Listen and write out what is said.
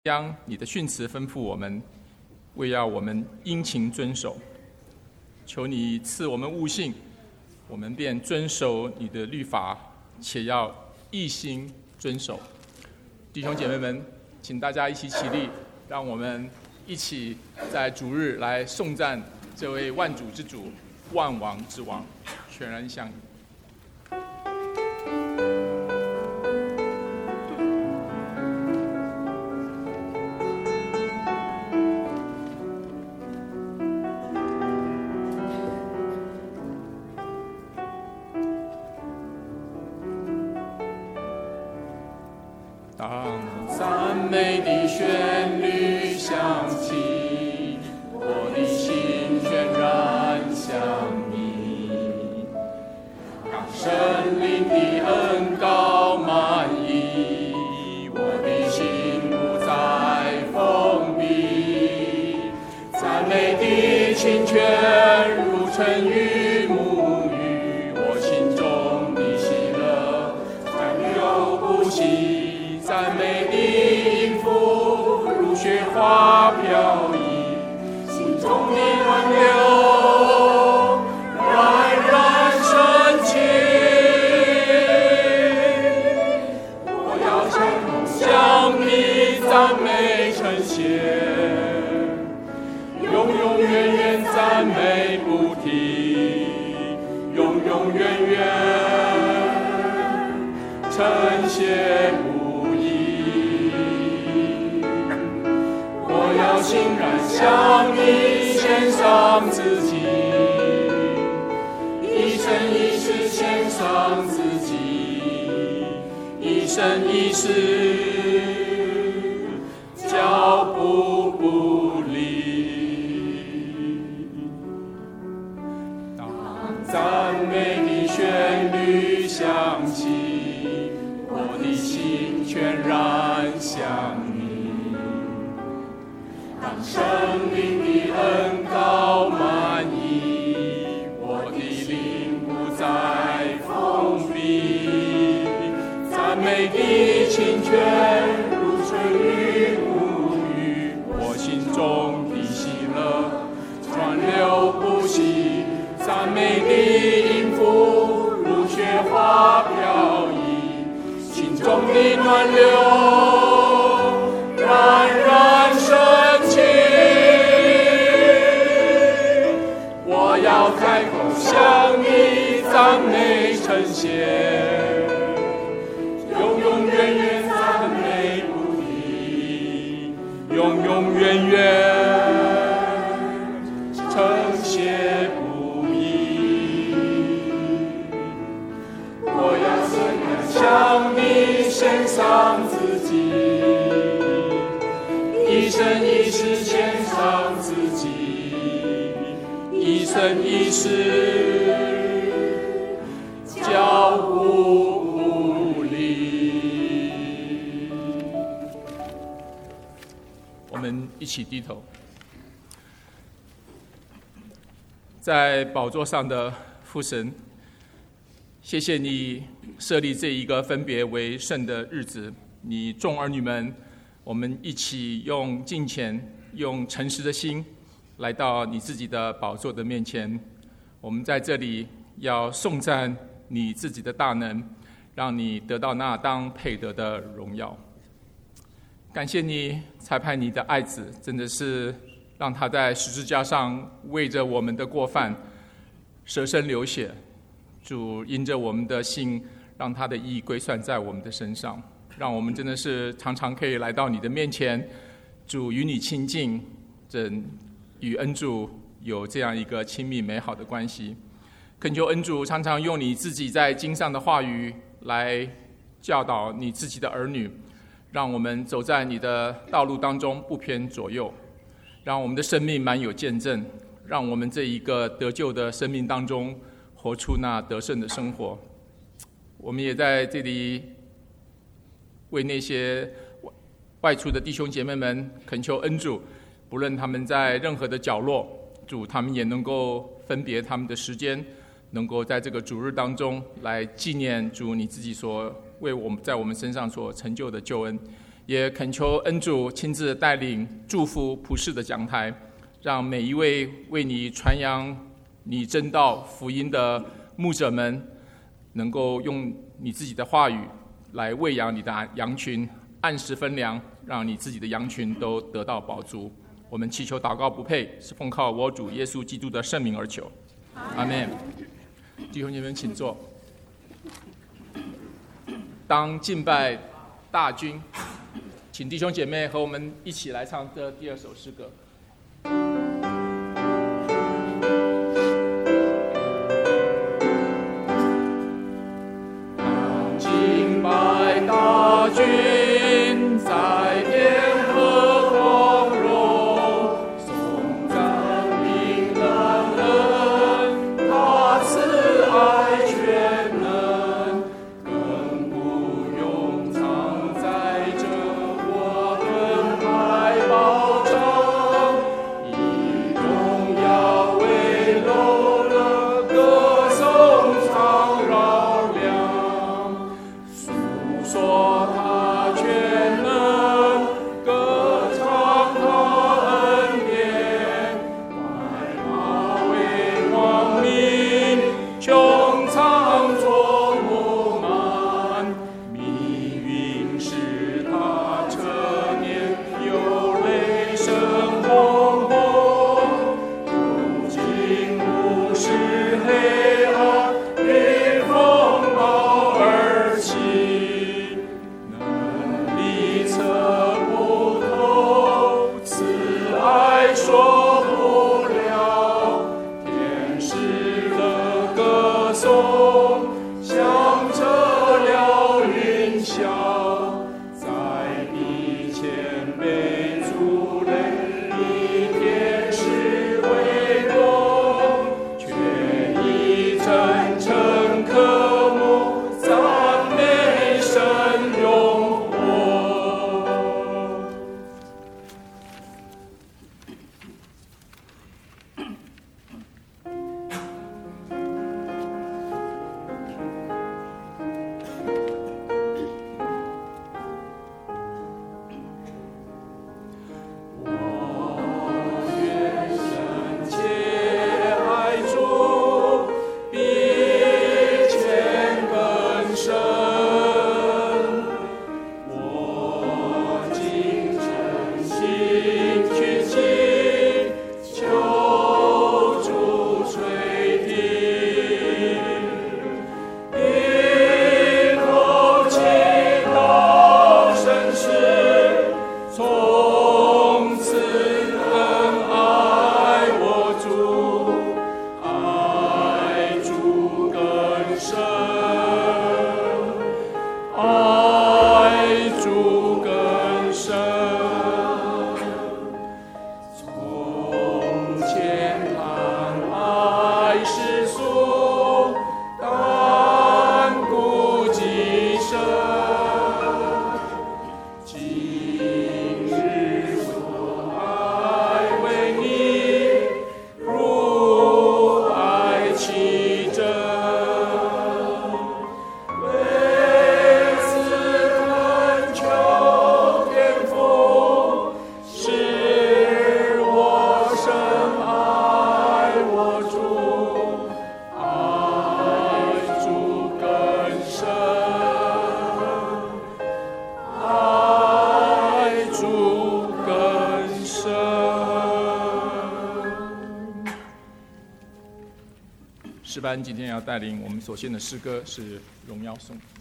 将你的训词吩咐我们，为要我们殷勤遵守。求你赐我们悟性，我们便遵守你的律法，且要一心遵守。弟兄姐妹们，请大家一起起立，让我们一起在主日来颂赞这位万主之主、万王之王，全然相宜。当赞美的旋律响起，我的心全然向你。当圣灵的恩膏满溢，我的心不再封闭。赞美的清泉如春雨沐浴，我心中的喜乐川流不息。赞美的音符如雪花飘逸，心中的暖流冉冉升起。我要向你赞美称谢，永永远远赞美不停，永永远远称谢不停。我要欣然向你献上自己，一生一世献上自己，一生一世脚步不离。当赞美的旋律响起，我的心全然向你。当圣灵的恩膏满溢，我的灵不再封闭。赞美的清泉如春雨沐浴，我心中的喜乐川流不息。赞美的音符如雪花飘逸，心中的暖流冉冉升起。我要开口向你赞美称谢，永永远远赞美不停，永永远远称谢不已。我要怎样向你献上自己，一生一世献上自己，一生一世脚步不离。我们一起低头。在宝座上的父神，谢谢你设立这一个分别为圣的日子，你众儿女们，我们一起用敬虔、用诚实的心来到你自己的宝座的面前。我们在这里要颂赞你自己的大能，让你得到那当配得的荣耀。感谢你差派你的爱子，真的是让他在十字架上为着我们的过犯舍身流血。主因着我们的信，让他的义归算在我们的身上，让我们真的是常常可以来到你的面前，主与你亲近，与恩主有这样一个亲密美好的关系。恳求恩主常常用你自己在经上的话语来教导你自己的儿女，让我们走在你的道路当中不偏左右，让我们的生命满有见证，让我们这一个得救的生命当中活出那得胜的生活。我们也在这里为那些外出的弟兄姐妹们恳求恩主，不论他们在任何的角落，主他们也能够分别他们的时间，能够在这个主日当中来纪念主你自己所为我们在我们身上所成就的救恩， 也恳求恩主亲自带领祝福普世的讲台，让每一位为你传扬你真道福音的牧者们，能够用你自己的话语来喂养你的羊群，按时分粮，让你自己的羊群都得到饱足。我们祈求祷告不配，是奉靠我主耶稣基督的圣名而求，阿们。弟兄姐妹们请坐。当敬拜大军，请弟兄姐妹和我们一起来唱这第二首诗歌。当敬拜大军在天和光荣，颂赞名人恩，他慈爱全能，亘古永藏在这我们爱保障，以荣耀为楼了，歌颂常绕亮，诉说他全能，歌唱他恩典，白马为光明，穹苍作木满，命运使他车年，有雷声轰轰，如今不是黑暗，因风暴而起，能力测不透，慈爱说不了，天使的歌颂响彻了云霄，在地前被主类，以天使为荣，却以真诚渴慕赞美神荣获。愿深切爱主，比钱更深。我尽诚心去祈求主垂听，一口气到深时，从此更爱我主，爱主更深，爱主更深。从前贪爱世俗，但顾己身，今日所爱为你，如爱其真。为此恳求天父，使我深爱我主，爱主更深，爱主更深。诗班今天要带领我们所献的诗歌是《荣耀颂》。